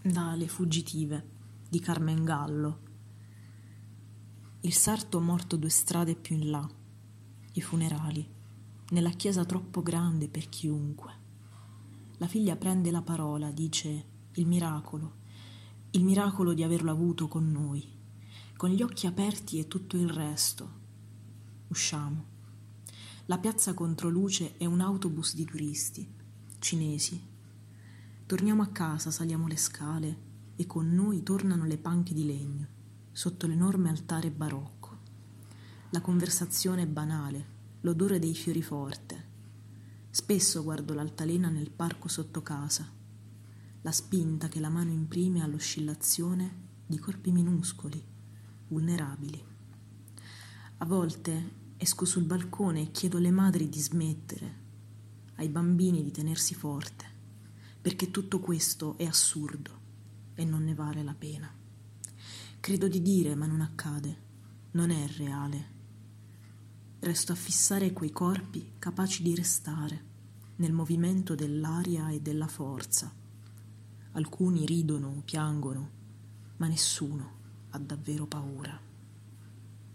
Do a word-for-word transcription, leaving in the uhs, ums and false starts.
da Le fuggitive di Carmen Gallo. Il sarto morto due strade più in là, i funerali, nella chiesa troppo grande per chiunque. La figlia prende la parola, dice il miracolo, il miracolo di averlo avuto con noi, con gli occhi aperti e tutto il resto. Usciamo. La piazza controluce è un autobus di turisti, cinesi. Torniamo a casa, saliamo le scale e con noi tornano le panche di legno, sotto l'enorme altare barocco. La conversazione è banale, l'odore dei fiori forte. Spesso guardo l'altalena nel parco sotto casa, la spinta che la mano imprime all'oscillazione di corpi minuscoli, vulnerabili. A volte esco sul balcone e chiedo alle madri di smettere, ai bambini di tenersi forte, perché tutto questo è assurdo e non ne vale la pena. Credo di dire, ma non accade, non è reale. Resto a fissare quei corpi capaci di restare nel movimento dell'aria e della forza. Alcuni ridono, piangono, ma nessuno ha davvero paura.